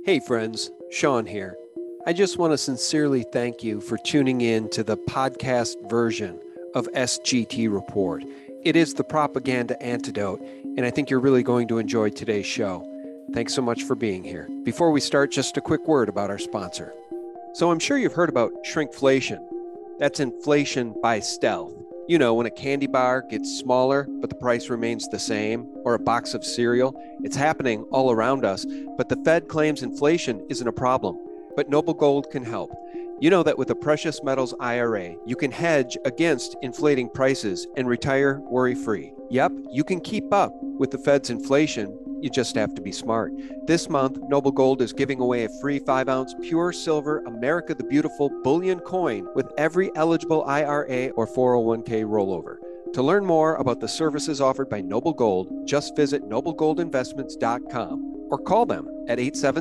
Hey friends, Sean here. I just want to sincerely thank you for tuning in to the podcast version of SGT Report. It is the propaganda antidote, and I think you're really going to enjoy today's show. Thanks so much for being here. Before we start, just a quick word about our sponsor. So I'm sure you've heard about shrinkflation. That's inflation by stealth. You know, when a candy bar gets smaller, but the price remains the same, or a box of cereal. It's happening all around us, but the Fed claims inflation isn't a problem. But Noble Gold can help. You know that with a precious metals IRA, you can hedge against inflating prices and retire worry-free. Yep, you can keep up with the Fed's inflation. You just have to be smart. This month, Noble Gold is giving away a free 5-ounce pure silver America the Beautiful bullion coin with every eligible IRA or 401k rollover. To learn more about the services offered by Noble Gold, just visit noblegoldinvestments.com or call them at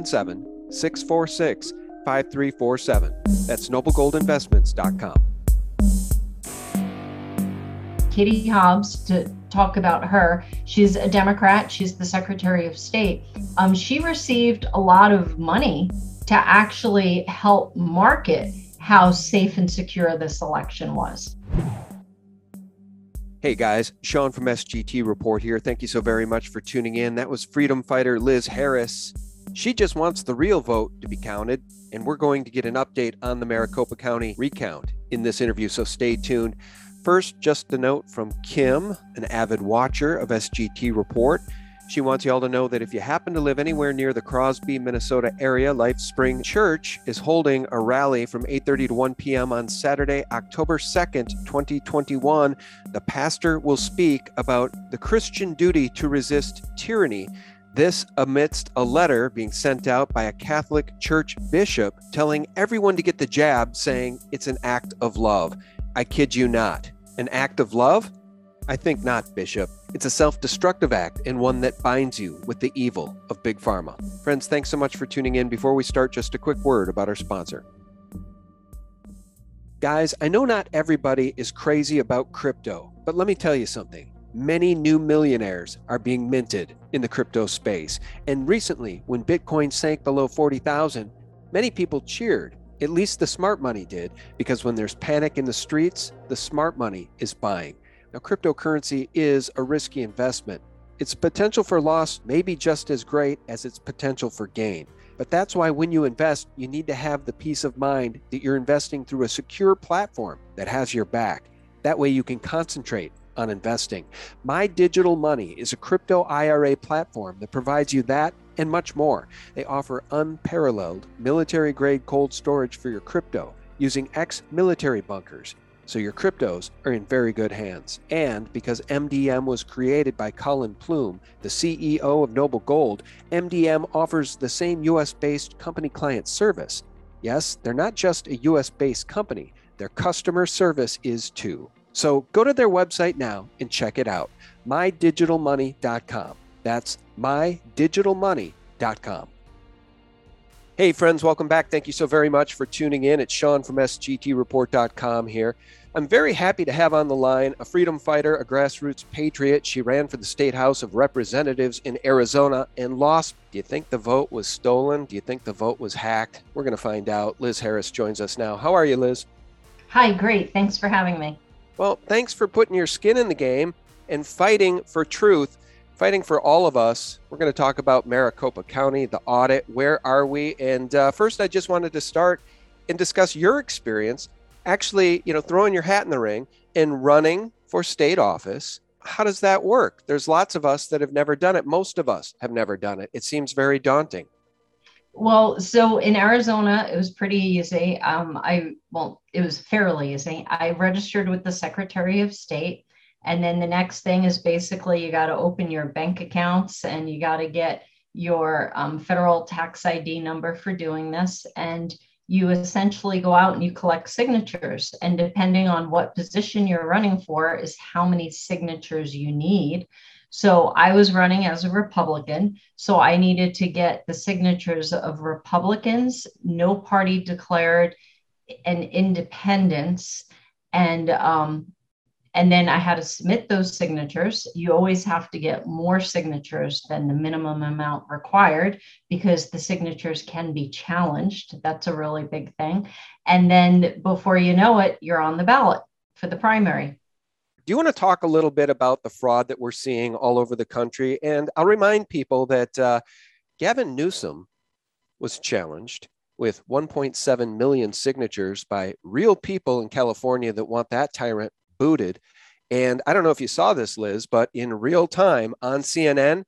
877-646-5347. That's noblegoldinvestments.com. Katie Hobbs, to talk about her. She's a Democrat. She's the Secretary of State. She received a lot of money to actually help market how safe and secure this election was. Hey guys, Sean from SGT Report here. Thank you so very much for tuning in. That was freedom fighter Liz Harris. She just wants the real vote to be counted, and we're going to get an update on the Maricopa County recount in this interview, so stay tuned. First, just a note from Kim, an avid watcher of SGT Report. She wants you all to know that if you happen to live anywhere near the Crosby, Minnesota area, Life Spring Church is holding a rally from 8:30 to 1 p.m. on Saturday, October 2nd, 2021. The pastor will speak about the Christian duty to resist tyranny. This amidst a letter being sent out by a Catholic Church bishop telling everyone to get the jab, saying it's an act of love. I kid you not. An act of love? I think not, Bishop. It's a self-destructive act and one that binds you with the evil of Big Pharma. Friends, thanks so much for tuning in. Before we start, just a quick word about our sponsor. Guys, I know not everybody is crazy about crypto, but let me tell you something. Many new millionaires are being minted in the crypto space. And recently, when Bitcoin sank below 40,000, many people cheered. At least the smart money did, because when there's panic in the streets, the smart money is buying. Now, cryptocurrency is a risky investment. Its potential for loss may be just as great as its potential for gain. But that's why when you invest, you need to have the peace of mind that you're investing through a secure platform that has your back. That way you can concentrate on investing. My Digital Money is a crypto IRA platform that provides you that and much more. They offer unparalleled military-grade cold storage for your crypto using ex-military bunkers, so your cryptos are in very good hands. And because MDM was created by Colin Plume, the CEO of Noble Gold, MDM offers the same US-based company client service. Yes, they're not just a US-based company, their customer service is too. So go to their website now and check it out, mydigitalmoney.com. That's mydigitalmoney.com. Hey friends, welcome back. Thank you so very much for tuning in. It's Sean from SGTReport.com here. I'm very happy to have on the line a freedom fighter, a grassroots patriot. She ran for the State House of Representatives in Arizona and lost. Do you think the vote was stolen? Do you think the vote was hacked? We're going to find out. Liz Harris joins us now. How are you, Liz? Hi, great. Thanks for having me. Well, thanks for putting your skin in the game and fighting for truth, fighting for all of us. We're going to talk about Maricopa County, the audit. Where are we? And first, I just wanted to start and discuss your experience actually, throwing your hat in the ring and running for state office. How does that work? There's lots of us that have never done it. Most of us have never done it. It seems very daunting. Well, so in Arizona, it was pretty easy. It was fairly easy. I registered with the Secretary of State. And then the next thing is basically you got to open your bank accounts and you got to get your federal tax ID number for doing this. And you essentially go out and you collect signatures. And depending on what position you're running for is how many signatures you need. So I was running as a Republican, so I needed to get the signatures of Republicans, no party declared, and independents. And And then I had to submit those signatures. You always have to get more signatures than the minimum amount required because the signatures can be challenged. That's a really big thing. And then before you know it, you're on the ballot for the primary. Do you want to talk a little bit about the fraud that we're seeing all over the country? And I'll remind people that Gavin Newsom was challenged with 1.7 million signatures by real people in California that want that tyrant booted. And I don't know if you saw this, Liz, but in real time on CNN,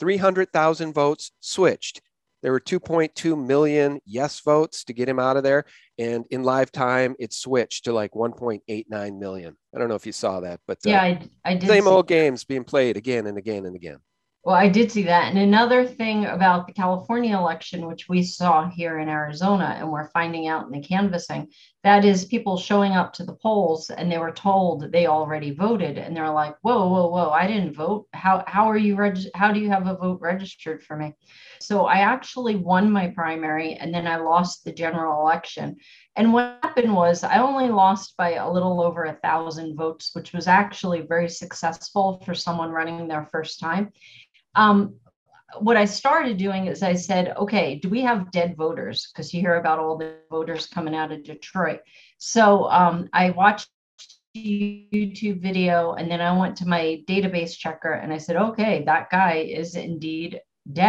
300,000 votes switched. There were 2.2 million yes votes to get him out of there. And in live time, it switched to like 1.89 million. I don't know if you saw that, but Yeah, I did same see. old games being played again and again and again. Well, I did see that. And another thing about the California election, which we saw here in Arizona, and we're finding out in the canvassing, that is people showing up to the polls and they were told they already voted. And they're like, whoa, whoa, whoa, I didn't vote. How are you how do you have a vote registered for me? So I actually won my primary and then I lost the general election. And what happened was I only lost by a little over 1,000 votes, which was actually very successful for someone running their first time. um, what I started doing is I said, okay, do we have dead voters? Because you hear about all the voters coming out of Detroit. So I watched a YouTube video and then I went to my database checker and I said, okay, that guy is indeed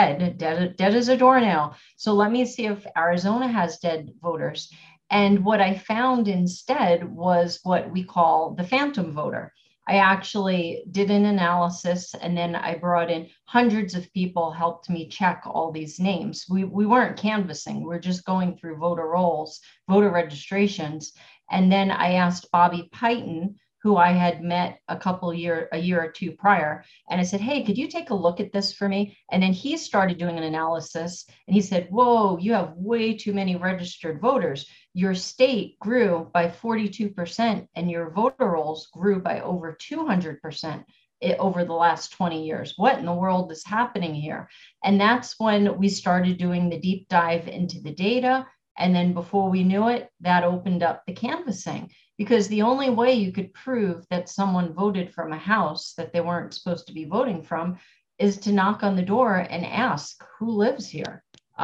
dead as a doornail. So let me see if Arizona has dead voters. And what I found instead was what we call the phantom voter. I actually did an analysis and then I brought in hundreds of people helped me check all these names. We weren't canvassing, we're just going through voter rolls, voter registrations. And then I asked Bobby Piton, who I had met a year or two prior. And I said, hey, could you take a look at this for me? And then he started doing an analysis and he said, whoa, you have way too many registered voters. Your state grew by 42% and your voter rolls grew by over 200% over the last 20 years. What in the world is happening here? And that's when we started doing the deep dive into the data. And then before we knew it, that opened up the canvassing, because the only way you could prove that someone voted from a house that they weren't supposed to be voting from is to knock on the door and ask who lives here.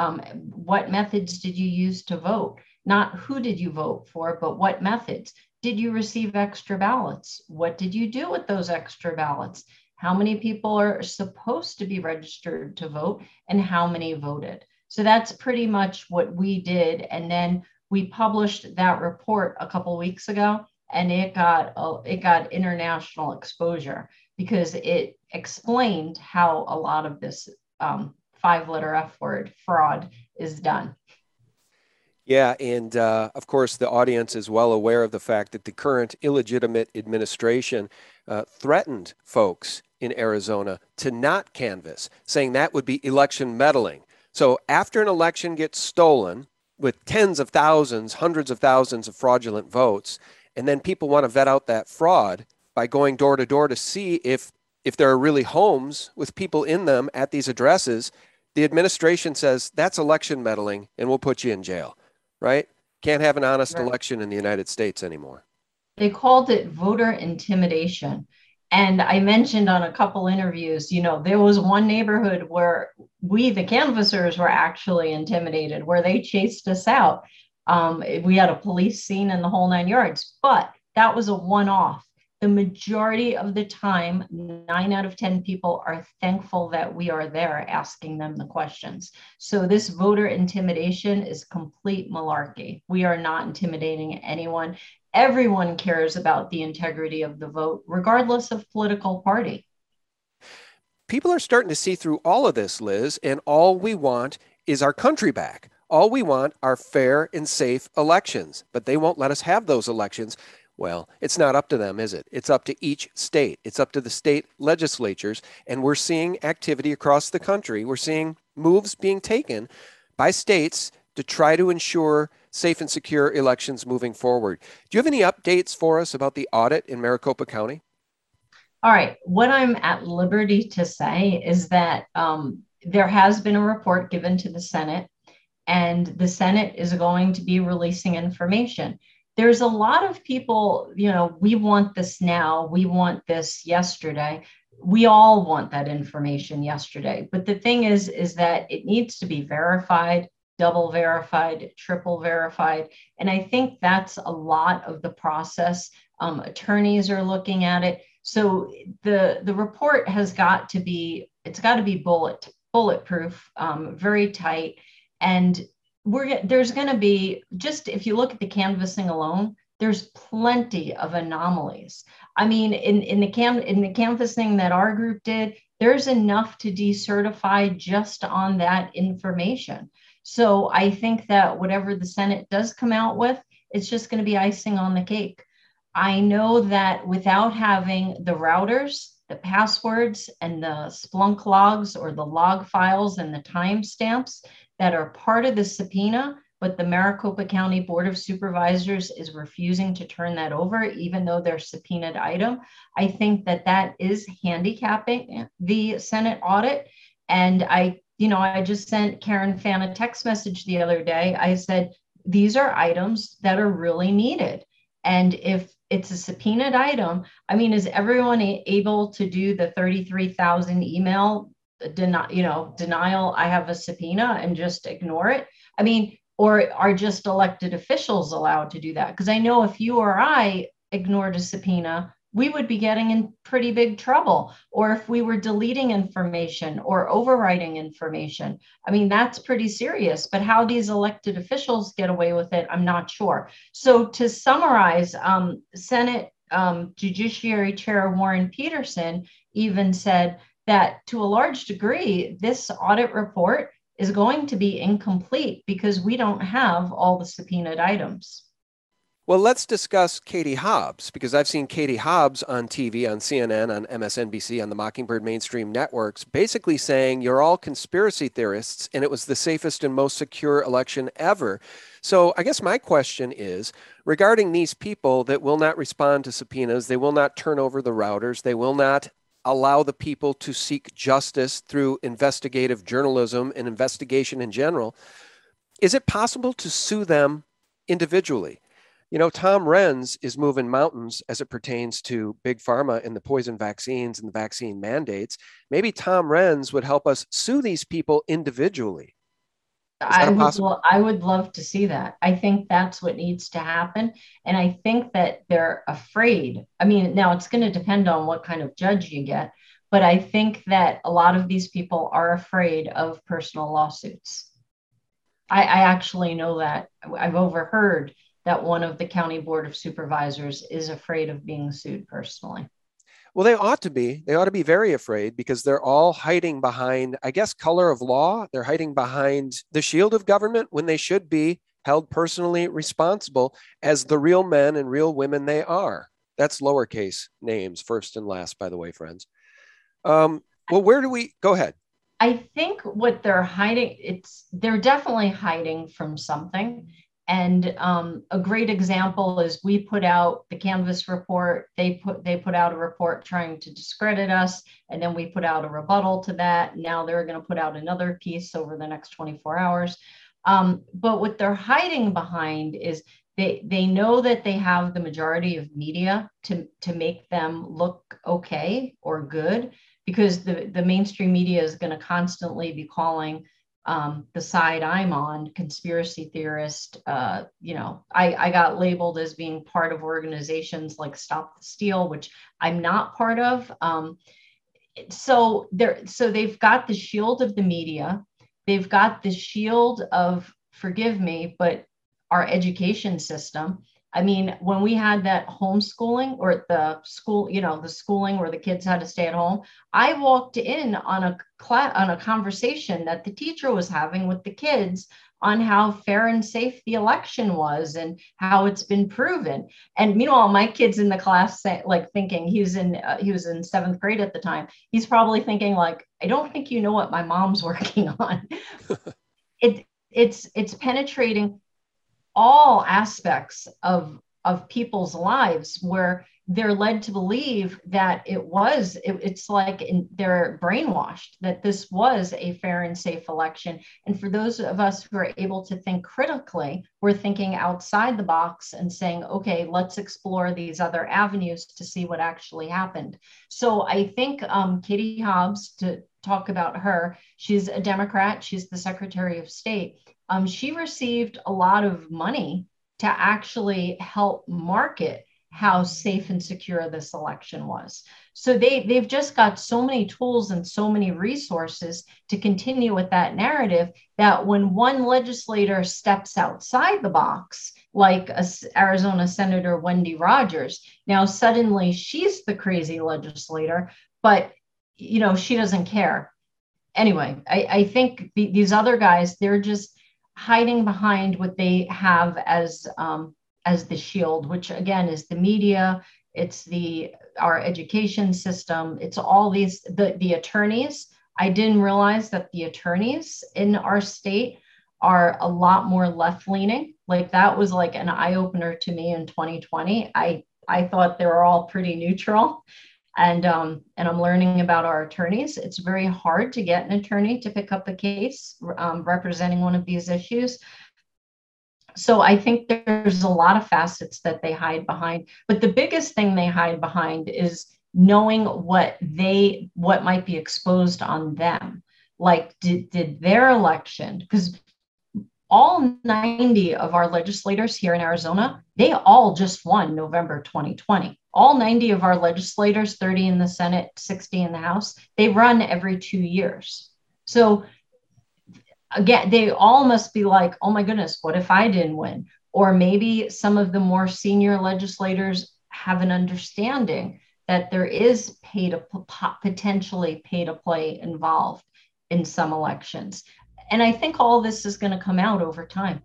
What methods did you use to vote? Not who did you vote for, but what methods. Did you receive extra ballots? What did you do with those extra ballots? How many people are supposed to be registered to vote and how many voted? So that's pretty much what we did. And then we published that report a couple of weeks ago, and it got international exposure because it explained how a lot of this 5-letter F word fraud is done. Yeah, and of course, the audience is well aware of the fact that the current illegitimate administration threatened folks in Arizona to not canvass, saying that would be election meddling. So after an election gets stolen with tens of thousands, hundreds of thousands of fraudulent votes, and then people want to vet out that fraud by going door to door to see if there are really homes with people in them at these addresses, the administration says that's election meddling and we'll put you in jail. Right? Can't have an honest election in the United States anymore. They called it voter intimidation. And I mentioned on a couple interviews, there was one neighborhood where we, the canvassers, were actually intimidated, where they chased us out. We had a police scene and the whole 9 yards, but that was a one-off. The majority of the time, 9 out of 10 people are thankful that we are there asking them the questions. So this voter intimidation is complete malarkey. We are not intimidating anyone. Everyone cares about the integrity of the vote, regardless of political party. People are starting to see through all of this, Liz, and all we want is our country back. All we want are fair and safe elections, but they won't let us have those elections. Well, it's not up to them, is it? It's up to each state. It's up to the state legislatures. And we're seeing activity across the country. We're seeing moves being taken by states to try to ensure safe and secure elections moving forward. Do you have any updates for us about the audit in Maricopa County? All right. What I'm at liberty to say is that there has been a report given to the Senate, and the Senate is going to be releasing information. there's a lot of people, we want this now, we want this yesterday. We all want that information yesterday. But the thing is that it needs to be verified, double verified, triple verified. And I think that's a lot of the process. Attorneys are looking at it. So the report has got to be, it's got to be bulletproof, very tight. And there's going to be, just if you look at the canvassing alone, there's plenty of anomalies. I mean, in the canvassing that our group did, there's enough to decertify just on that information. So I think that whatever the Senate does come out with, it's just going to be icing on the cake. I know that without having the routers, the passwords, and the Splunk logs or the log files and the timestamps that are part of the subpoena, but the Maricopa County Board of Supervisors is refusing to turn that over, even though they're subpoenaed item. I think that that is handicapping the Senate audit. And I just sent Karen Fann a text message the other day. I said, these are items that are really needed. And if it's a subpoenaed item, I mean, is everyone able to do the 33,000 email denial, I have a subpoena, and just ignore it? I mean, or are just elected officials allowed to do that? Because I know if you or I ignored a subpoena, we would be getting in pretty big trouble. Or if we were deleting information or overwriting information, I mean, that's pretty serious. But how these elected officials get away with it, I'm not sure. So to summarize, Senate Judiciary Chair Warren Peterson even said that to a large degree, this audit report is going to be incomplete because we don't have all the subpoenaed items. Well, let's discuss Katie Hobbs, because I've seen Katie Hobbs on TV, on CNN, on MSNBC, on the Mockingbird mainstream networks, basically saying you're all conspiracy theorists and it was the safest and most secure election ever. So I guess my question is, regarding these people that will not respond to subpoenas, they will not turn over the routers, they will not allow the people to seek justice through investigative journalism and investigation in general, is it possible to sue them individually? Tom Renz is moving mountains as it pertains to Big Pharma and the poison vaccines and the vaccine mandates. Maybe Tom Renz would help us sue these people individually. I would love to see that. I think that's what needs to happen. And I think that they're afraid. I mean, now it's going to depend on what kind of judge you get, but I think that a lot of these people are afraid of personal lawsuits. I actually know that. I've overheard that one of the county board of supervisors is afraid of being sued personally. Well, they ought to be. They ought to be very afraid, because they're all hiding behind, I guess, color of law. They're hiding behind the shield of government when they should be held personally responsible as the real men and real women they are. That's lowercase names, first and last, by the way, friends. Well, where do we go ahead? I think what they're hiding, they're definitely hiding from something. And a great example is we put out the Canvass report. They put out a report trying to discredit us, and then we put out a rebuttal to that. Now they're going to put out another piece over the next 24 hours. But what they're hiding behind is they know that they have the majority of media to make them look okay or good, because the mainstream media is going to constantly be calling the side I'm on, conspiracy theorist. I got labeled as being part of organizations like Stop the Steal, which I'm not part of. So they've got the shield of the media. They've got the shield of, forgive me, but our education system. I mean, when we had that homeschooling, or the school, the schooling where the kids had to stay at home, I walked in on a conversation that the teacher was having with the kids on how fair and safe the election was and how it's been proven. And meanwhile, my kid's in the class thinking, he was in seventh grade at the time. He's probably thinking like, I don't think you know what my mom's working on. It's penetrating all aspects of people's lives, where they're led to believe that it's like they're brainwashed that this was a fair and safe election. And for those of us who are able to think critically, we're thinking outside the box and saying, okay, let's explore these other avenues to see what actually happened. So I think Katie Hobbs, to talk about her, she's a Democrat, she's the Secretary of State. She received a lot of money to actually help market how safe and secure this election was. So they've just got so many tools and so many resources to continue with that narrative that when one legislator steps outside the box, like Arizona Senator Wendy Rogers, now suddenly she's the crazy legislator, but she doesn't care. Anyway, I think these other guys, they're just hiding behind what they have as the shield, which again is the media, it's our education system, it's all these the attorneys. I didn't realize that the attorneys in our state are a lot more left leaning. Like that was like an eye opener to me in 2020. I thought they were all pretty neutral. And I'm learning about our attorneys. It's very hard to get an attorney to pick up a case representing one of these issues. So I think there's a lot of facets that they hide behind, but the biggest thing they hide behind is knowing what might be exposed on them. Like did their election, because all 90 of our legislators here in Arizona, they all just won November 2020. All 90 of our legislators, 30 in the Senate, 60 in the House, they run every 2 years. So again, they all must be like, oh my goodness, what if I didn't win? Or maybe some of the more senior legislators have an understanding that there is potentially pay to play involved in some elections. And I think all this is going to come out over time.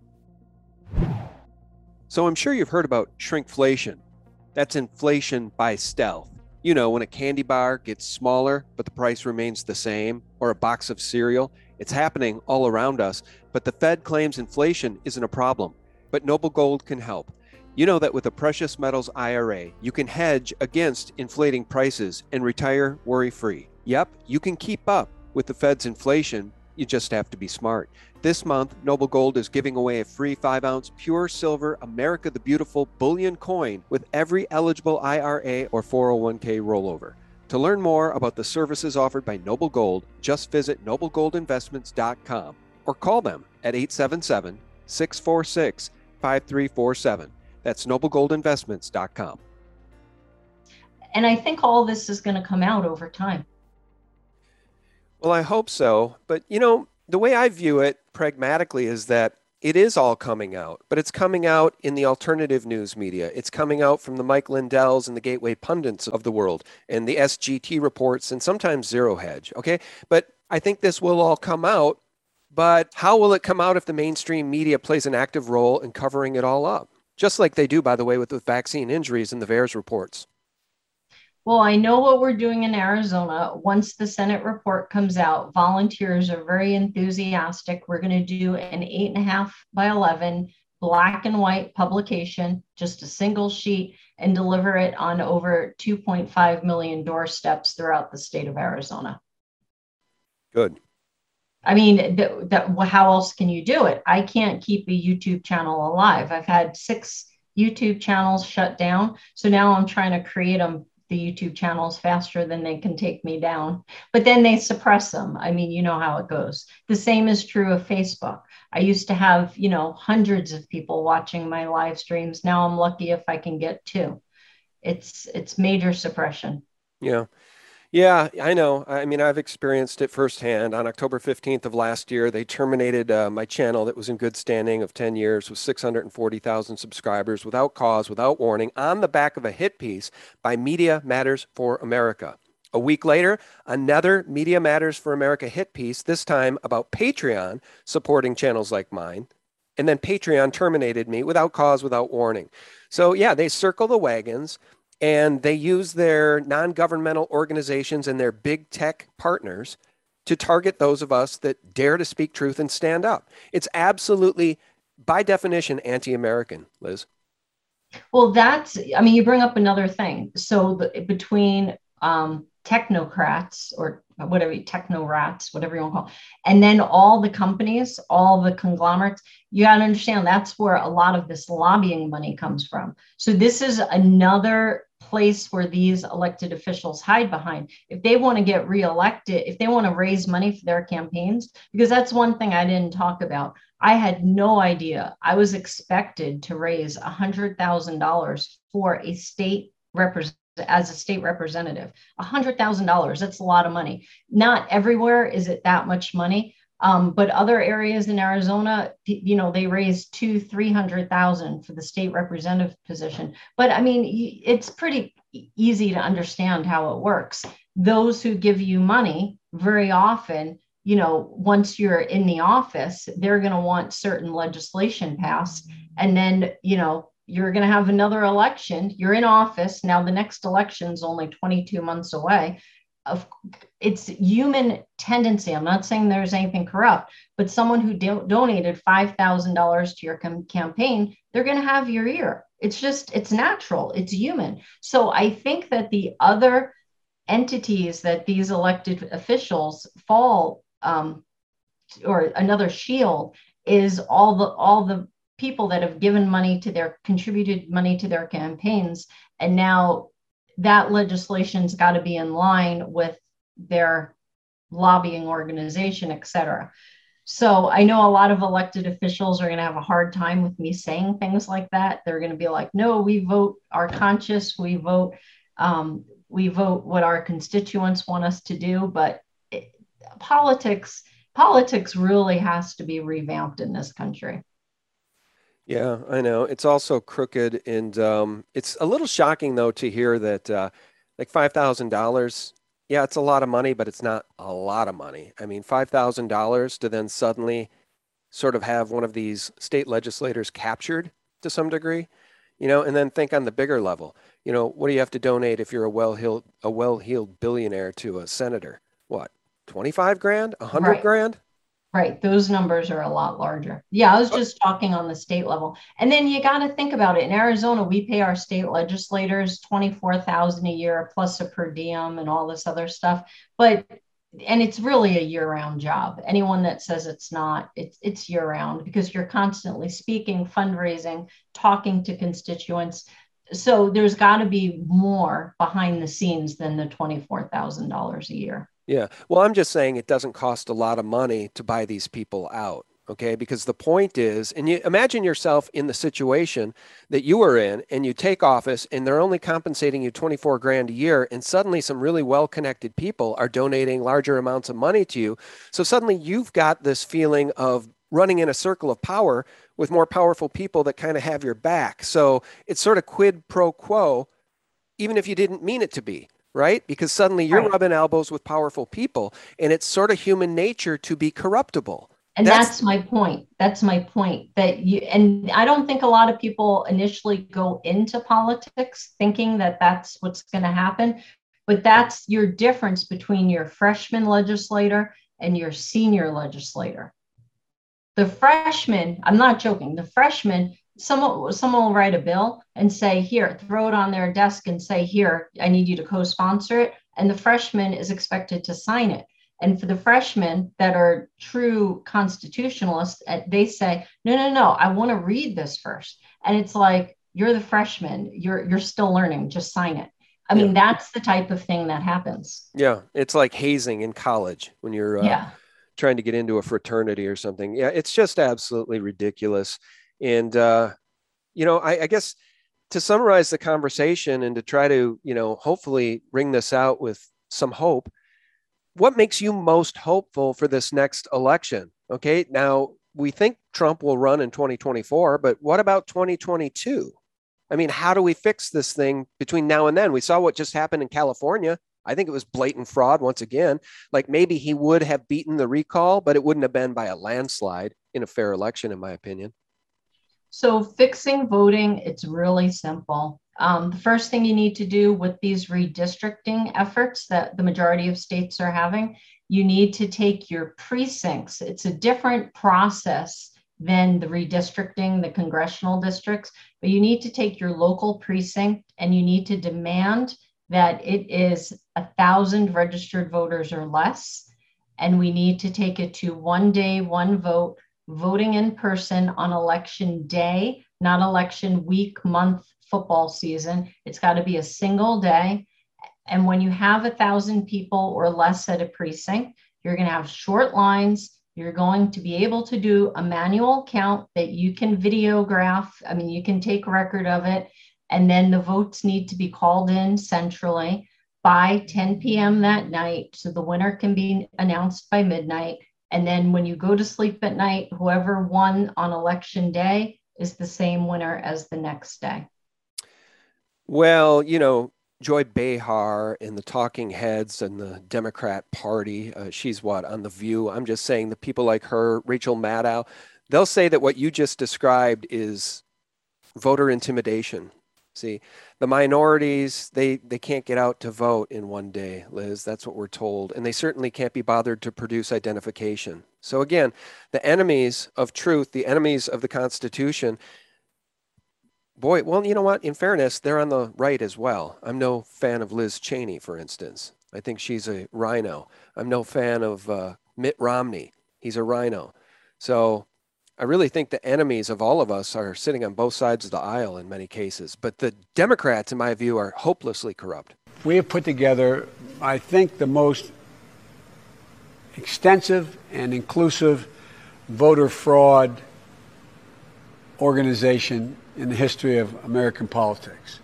So I'm sure you've heard about shrinkflation. That's inflation by stealth. You know, when a candy bar gets smaller, but the price remains the same, or a box of cereal. It's happening all around us, but the Fed claims inflation isn't a problem. But Noble Gold can help. You know that with a precious metals IRA, you can hedge against inflating prices and retire worry-free. Yep, you can keep up with the Fed's inflation. You just have to be smart. This month, Noble Gold is giving away a free 5-ounce pure silver America the Beautiful bullion coin with every eligible IRA or 401k rollover. To learn more about the services offered by Noble Gold, just visit noblegoldinvestments.com or call them at 877-646-5347. That's noblegoldinvestments.com. And I think all this is going to come out over time. Well, I hope so. But, you know, the way I view it pragmatically is that it is all coming out, but it's coming out in the alternative news media. It's coming out from the Mike Lindells and the Gateway pundits of the world and the SGT reports and sometimes Zero Hedge. Okay. But I think this will all come out. But how will it come out if the mainstream media plays an active role in covering it all up? Just like they do, by the way, with the vaccine injuries and the VAERS reports. Well, I know what we're doing in Arizona. Once the Senate report comes out, volunteers are very enthusiastic. We're going to do an 8.5 by 11 black and white publication, just a single sheet, and deliver it on over 2.5 million doorsteps throughout the state of Arizona. Good. I mean, how else can you do it? I can't keep a YouTube channel alive. I've had 6 YouTube channels shut down. So now I'm trying to create them, the YouTube channels, faster than they can take me down. But then they suppress them. I mean, you know how it goes. The same is true of Facebook. I used to have, hundreds of people watching my live streams. Now I'm lucky if I can get 2. It's major suppression. Yeah. Yeah, I know. I mean, I've experienced it firsthand. On October 15th of last year, they terminated my channel that was in good standing of 10 years with 640,000 subscribers without cause, without warning, on the back of a hit piece by Media Matters for America. A week later, another Media Matters for America hit piece, this time about Patreon supporting channels like mine. And then Patreon terminated me without cause, without warning. So yeah, they circle the wagons. And they use their non-governmental organizations and their big tech partners to target those of us that dare to speak truth and stand up. It's absolutely, by definition, anti-American, Liz. Well, that's, I mean, you bring up another thing. So between technocrats or whatever, techno rats, whatever you want to call it, and then all the companies, all the conglomerates, you got to understand that's where a lot of this lobbying money comes from. So this is another place where these elected officials hide behind. If they want to get reelected, if they want to raise money for their campaigns, because that's one thing I didn't talk about. I had no idea. I was expected to raise $100,000 for a state representative as a state representative. $100,000. That's a lot of money. Not everywhere is it that much money. But other areas in Arizona, you know, they raise 300,000 for the state representative position. But I mean, it's pretty easy to understand how it works. Those who give you money very often, you know, once you're in the office, they're going to want certain legislation passed. And then, you know, you're going to have another election. You're in office. Now, the next election is only 22 months away. Of, it's human tendency. I'm not saying there's anything corrupt, but someone who donated $5,000 to your campaign, they're going to have your ear. It's just, it's natural. It's human. So I think that the other entities that these elected officials fall or another shield is all the people that have given money to their contributed money to their campaigns, and now that legislation's got to be in line with their lobbying organization, et cetera. So I know a lot of elected officials are going to have a hard time with me saying things like that. They're going to be like, no, we vote our conscience, we vote what our constituents want us to do. But politics really has to be revamped in this country. Yeah, I know. It's also crooked, and it's a little shocking though to hear that like $5,000. Yeah, it's a lot of money, but it's not a lot of money. I mean, $5,000 to then suddenly sort of have one of these state legislators captured to some degree, you know, and then think on the bigger level. You know, what do you have to donate if you're a well-heeled billionaire to a senator? What, 25 grand, 100 Right. grand? Right. Those numbers are a lot larger. Yeah, I was Uh, just talking on the state level. And then you got to think about it. In Arizona, we pay our state legislators 24,000 a year plus a per diem and all this other stuff. But and it's really a year-round job. Anyone that says it's not, it's year-round because you're constantly speaking, fundraising, talking to constituents. So there's got to be more behind the scenes than the $24,000 a year. Yeah. Well, I'm just saying it doesn't cost a lot of money to buy these people out. Okay. Because the point is, and you imagine yourself in the situation that you were in, and you take office and they're only compensating you 24 grand a year. And suddenly some really well connected people are donating larger amounts of money to you. So suddenly you've got this feeling of running in a circle of power with more powerful people that kind of have your back. So it's sort of quid pro quo, even if you didn't mean it to be, right? Because suddenly you're Right. rubbing elbows with powerful people, and it's sort of human nature to be corruptible. And That's that's my point. That's my point that you, and I don't think a lot of people initially go into politics thinking that that's what's going to happen, but that's your difference between your freshman legislator and your senior legislator. The freshman, I'm not joking, the freshman, someone will write a bill and say, here, throw it on their desk and say, here, I need you to co-sponsor it. And the freshman is expected to sign it. And for the freshmen that are true constitutionalists, they say, no, no, no, I want to read this first. And it's like, you're the freshman, you're still learning, just sign it. I yeah. mean, that's the type of thing that happens. Yeah, it's like hazing in college when you're Yeah. trying to get into a fraternity or something. Yeah, it's just absolutely ridiculous. And you know, I guess to summarize the conversation and to try to, you know, hopefully ring this out with some hope, what makes you most hopeful for this next election? Okay, now we think Trump will run in 2024, but what about 2022? I mean, how do we fix this thing between now and then? We saw what just happened in California. I think it was blatant fraud once again. Like maybe he would have beaten the recall, but it wouldn't have been by a landslide in a fair election, in my opinion. So fixing voting, it's really simple. The first thing you need to do with these redistricting efforts that the majority of states are having, you need to take your precincts. It's a different process than the redistricting, the congressional districts, but you need to take your local precinct and you need to demand that it is 1,000 registered voters or less. And we need to take it to 1 day, one vote, voting in person on election day, not election week, month, football season. It's got to be a single day. And when you have 1,000 people or less at a precinct, you're going to have short lines. You're going to be able to do a manual count that you can videograph. I mean, you can take record of it. And then the votes need to be called in centrally by 10 p.m. that night. So the winner can be announced by midnight. And then when you go to sleep at night, whoever won on election day is the same winner as the next day. Well, Joy Behar and the Talking Heads and the Democrat Party, she's what, on The View? I'm just saying the people like her, Rachel Maddow, they'll say that what you just described is voter intimidation. See, the minorities, they can't get out to vote in one day, Liz. That's what we're told. And they certainly can't be bothered to produce identification. So again, the enemies of truth, the enemies of the Constitution, boy, well, you know what? In fairness, they're on the right as well. I'm no fan of Liz Cheney, for instance. I think she's a rhino. I'm no fan of Mitt Romney. He's a rhino. So I really think the enemies of all of us are sitting on both sides of the aisle in many cases. But the Democrats, in my view, are hopelessly corrupt. We have put together, I think, the most extensive and inclusive voter fraud organization in the history of American politics.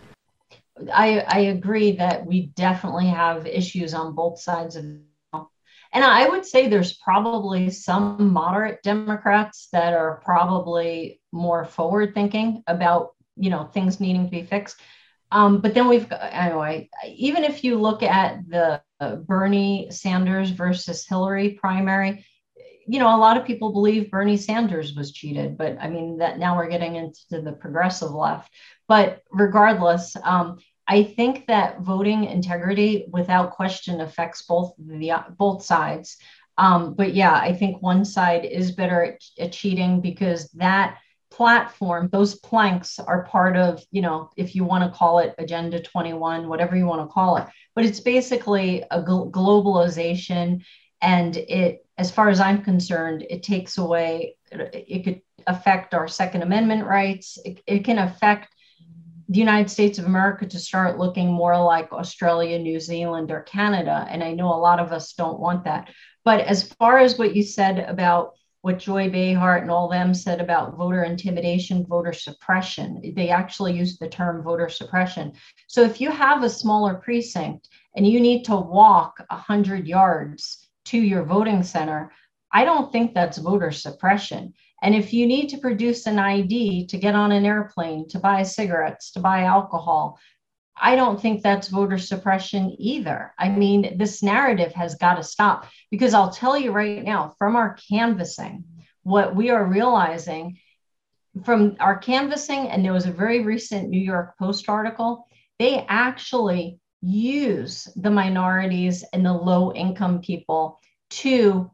I agree that we definitely have issues on both sides of it. And I would say there's probably some moderate Democrats that are probably more forward thinking about, things needing to be fixed. But then anyway, even if you look at the Bernie Sanders versus Hillary primary, a lot of people believe Bernie Sanders was cheated, but I mean that now we're getting into the progressive left. But regardless, I think that voting integrity, without question, affects both sides. But yeah, I think one side is better at cheating because that platform, those planks are part of, if you want to call it Agenda 21, whatever you want to call it. But it's basically a globalization, and as far as I'm concerned, it takes away, it could affect our Second Amendment rights. It can affect the United States of America to start looking more like Australia, New Zealand, or Canada. And I know a lot of us don't want that. But as far as what you said about what Joy Behar and all them said about voter intimidation, voter suppression, they actually used the term voter suppression. So if you have a smaller precinct and you need to walk 100 yards to your voting center, I don't think that's voter suppression. And if you need to produce an ID to get on an airplane, to buy cigarettes, to buy alcohol, I don't think that's voter suppression either. I mean, this narrative has got to stop, because I'll tell you right now, from our canvassing, what we are realizing from our canvassing, and there was a very recent New York Post article, they actually use the minorities and the low income people to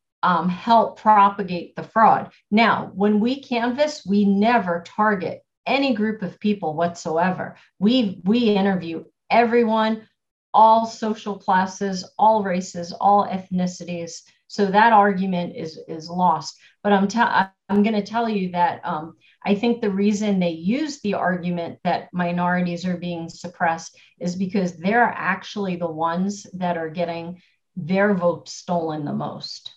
help propagate the fraud. Now, when we canvass, we never target any group of people whatsoever. We interview everyone, all social classes, all races, all ethnicities. So that argument is lost. But I'm going to tell you that I think the reason they use the argument that minorities are being suppressed is because they're actually the ones that are getting their votes stolen the most.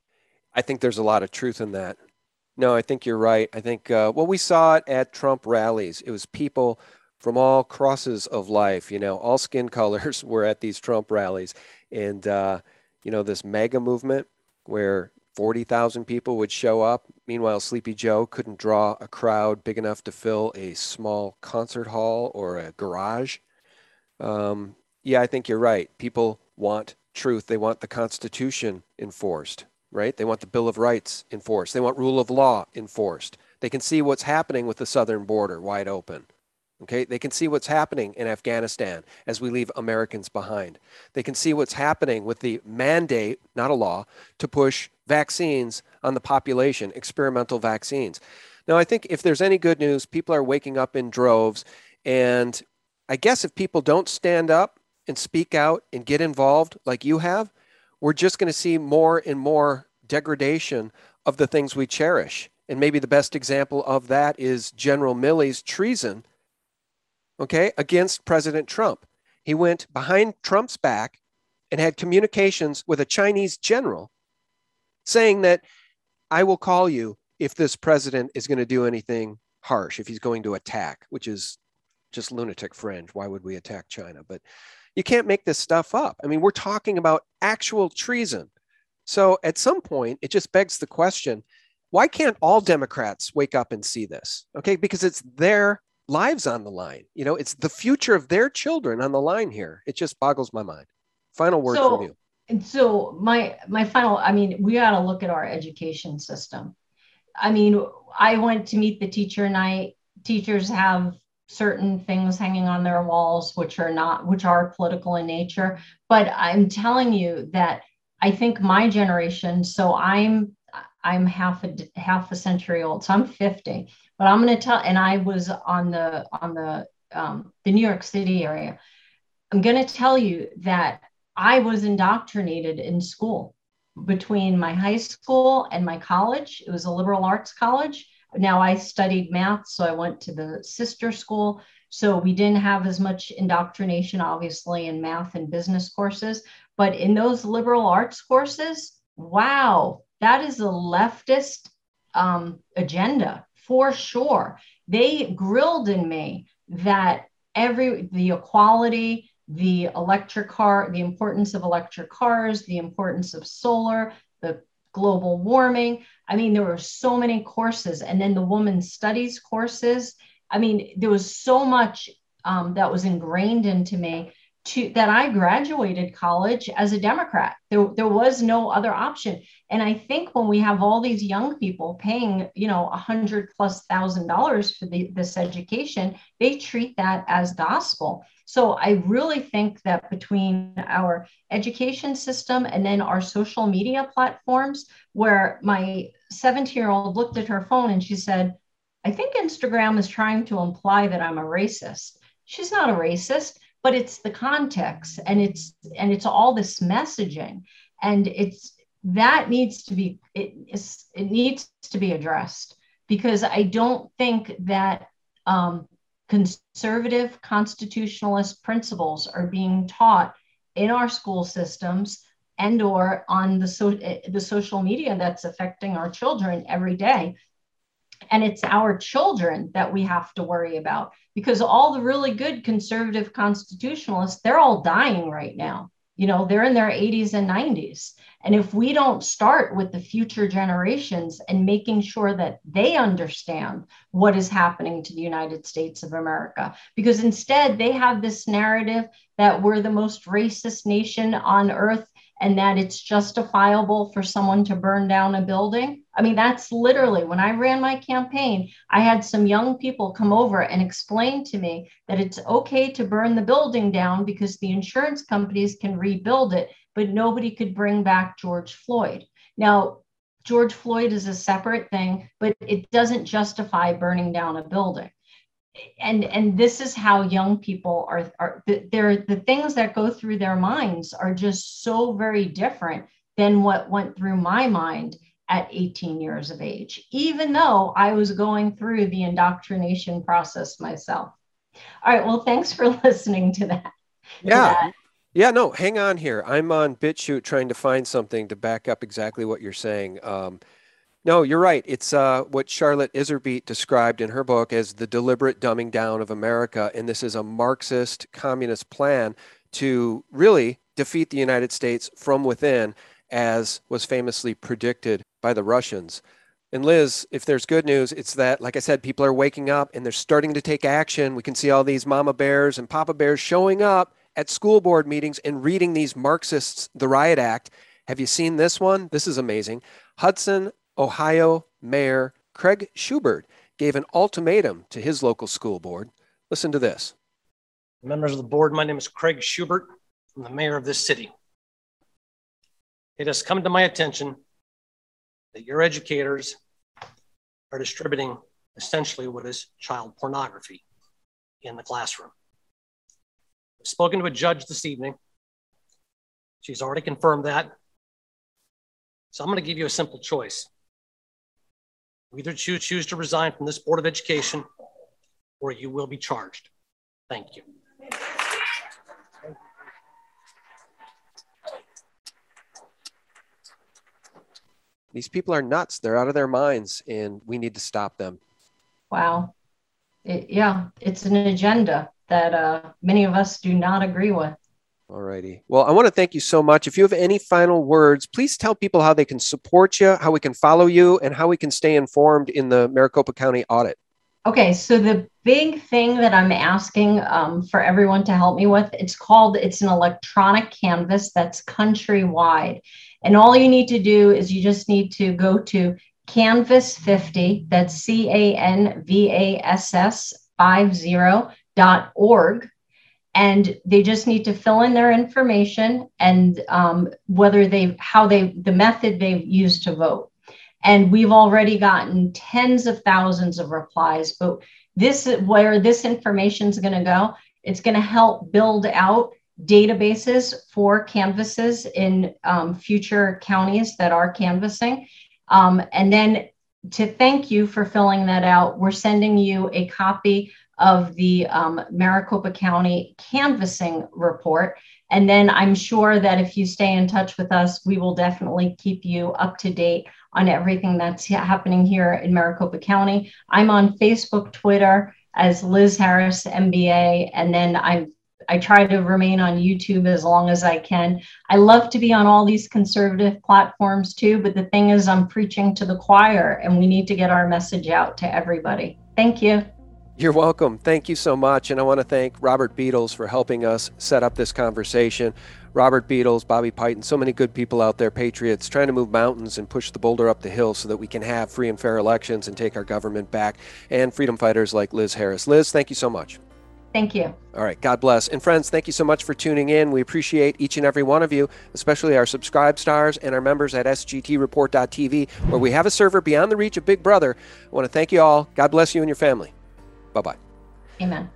I think there's a lot of truth in that. No, I think you're right. I think, we saw it at Trump rallies. It was people from all crosses of life, all skin colors were at these Trump rallies. And, this mega movement where 40,000 people would show up. Meanwhile, Sleepy Joe couldn't draw a crowd big enough to fill a small concert hall or a garage. Yeah, I think you're right. People want truth. They want the Constitution enforced, right? They want the Bill of Rights enforced. They want rule of law enforced. They can see what's happening with the southern border wide open. Okay, they can see what's happening in Afghanistan as we leave Americans behind. They can see what's happening with the mandate, not a law, to push vaccines on the population, experimental vaccines. Now, I think if there's any good news, people are waking up in droves. And I guess if people don't stand up and speak out and get involved like you have, we're just going to see more and more degradation of the things we cherish. And maybe the best example of that is General Milley's treason, okay, against President Trump. He went behind Trump's back and had communications with a Chinese general saying that I will call you if this president is going to do anything harsh, if he's going to attack, which is just lunatic fringe. Why would we attack China? But you can't make this stuff up. I mean, we're talking about actual treason. So at some point, it just begs the question, why can't all Democrats wake up and see this? Okay, because it's their lives on the line. You know, it's the future of their children on the line here. It just boggles my mind. Final word from you. And so my final, I mean, we got to look at our education system. I mean, I went to meet the teacher night. Teachers have certain things hanging on their walls, which are political in nature. But I'm telling you that I think my generation, so I'm half a century old, so I'm 50. But I'm going to tell, and I was on the New York City area. I'm going to tell you that I was indoctrinated in school between my high school and my college. It was a liberal arts college. Now I studied math, so I went to the sister school. So we didn't have as much indoctrination, obviously, in math and business courses. But in those liberal arts courses, wow, that is a leftist agenda for sure. They grilled in me that the equality, the electric car, the importance of electric cars, the importance of solar, the global warming. I mean, there were so many courses. And then the women's studies courses. I mean, there was so much that was ingrained into me that I graduated college as a Democrat. There was no other option. And I think when we have all these young people paying, $100,000+ for this education, they treat that as gospel. So I really think that between our education system and then our social media platforms, where my 17-year-old looked at her phone and she said, I think Instagram is trying to imply that I'm a racist. She's not a racist, but it's the context and it's all this messaging, and it needs to be addressed, because I don't think that conservative constitutionalist principles are being taught in our school systems and or on the social media that's affecting our children every day. And it's our children that we have to worry about, because all the really good conservative constitutionalists, they're all dying right now. They're in their 80s and 90s. And if we don't start with the future generations and making sure that they understand what is happening to the United States of America, because instead they have this narrative that we're the most racist nation on earth and that it's justifiable for someone to burn down a building. I mean, that's literally, when I ran my campaign, I had some young people come over and explain to me that it's okay to burn the building down because the insurance companies can rebuild it, but nobody could bring back George Floyd. Now, George Floyd is a separate thing, but it doesn't justify burning down a building. And this is how young people are the things that go through their minds are just so very different than what went through my mind at 18 years of age, even though I was going through the indoctrination process myself. All right, well, thanks for listening to that. Yeah, no, hang on here. I'm on BitChute trying to find something to back up exactly what you're saying. No, you're right. It's what Charlotte Iserbyt described in her book as the deliberate dumbing down of America. And this is a Marxist communist plan to really defeat the United States from within, as was famously predicted by the Russians. And Liz, if there's good news, it's that, like I said, people are waking up and they're starting to take action. We can see all these mama bears and papa bears showing up at school board meetings and reading these Marxists, the Riot Act. Have you seen this one? This is amazing. Hudson, Ohio Mayor Craig Schubert gave an ultimatum to his local school board. Listen to this. Members of the board, my name is Craig Schubert. I'm the mayor of this city. It has come to my attention that your educators are distributing essentially what is child pornography in the classroom. I've spoken to a judge this evening. She's already confirmed that. So I'm going to give you a simple choice. You either choose to resign from this Board of Education, or you will be charged. Thank you. These people are nuts. They're out of their minds, and we need to stop them. Wow. It's an agenda that many of us do not agree with. All righty. Well, I want to thank you so much. If you have any final words, please tell people how they can support you, how we can follow you, and how we can stay informed in the Maricopa County audit. Okay, so the big thing that I'm asking for everyone to help me with, it's an electronic canvas that's countrywide. And all you need to do is you just need to go to Canvass50, that's CANVASS 50.org. And they just need to fill in their information and the method they've used to vote. And we've already gotten tens of thousands of replies, but where this information is going to go, it's going to help build out databases for canvasses in future counties that are canvassing. And then to thank you for filling that out, we're sending you a copy of the Maricopa County canvassing report. And then I'm sure that if you stay in touch with us, we will definitely keep you up to date on everything that's happening here in Maricopa County. I'm on Facebook, Twitter as Liz Harris, MBA, and then I try to remain on YouTube as long as I can. I love to be on all these conservative platforms too, but the thing is I'm preaching to the choir and we need to get our message out to everybody. Thank you. You're welcome. Thank you so much. And I want to thank Robert Beatles for helping us set up this conversation. Robert Beatles, Bobby Piton, so many good people out there, patriots, trying to move mountains and push the boulder up the hill so that we can have free and fair elections and take our government back, and freedom fighters like Liz Harris. Liz, thank you so much. Thank you. All right. God bless. And friends, thank you so much for tuning in. We appreciate each and every one of you, especially our subscribe stars and our members at sgtreport.tv, where we have a server beyond the reach of Big Brother. I want to thank you all. God bless you and your family. Bye-bye. Amen.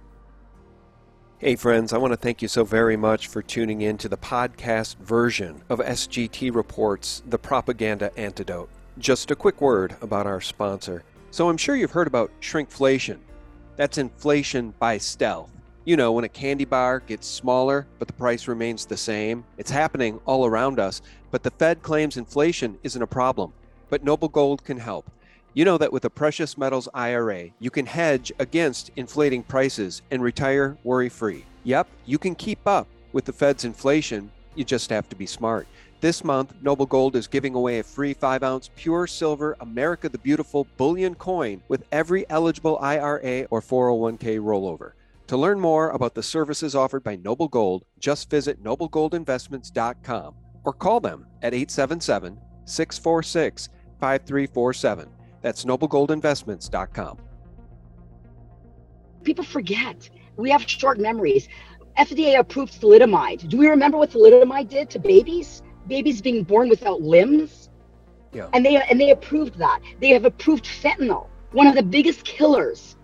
Hey, friends, I want to thank you so very much for tuning in to the podcast version of SGT Reports, The Propaganda Antidote. Just a quick word about our sponsor. So I'm sure you've heard about shrinkflation. That's inflation by stealth. You know, when a candy bar gets smaller, but the price remains the same. It's happening all around us, but the Fed claims inflation isn't a problem. But Noble Gold can help. You know that with a precious metals IRA, you can hedge against inflating prices and retire worry-free. Yep, you can keep up with the Fed's inflation. You just have to be smart. This month, Noble Gold is giving away a free 5-ounce pure silver America the Beautiful bullion coin with every eligible IRA or 401k rollover. To learn more about the services offered by Noble Gold, just visit noblegoldinvestments.com or call them at 877-646-5347. That's noblegoldinvestments.com. People forget. We have short memories. FDA approved thalidomide. Do we remember what thalidomide did to babies? Babies being born without limbs? Yeah. And they approved that. They have approved fentanyl, one of the biggest killers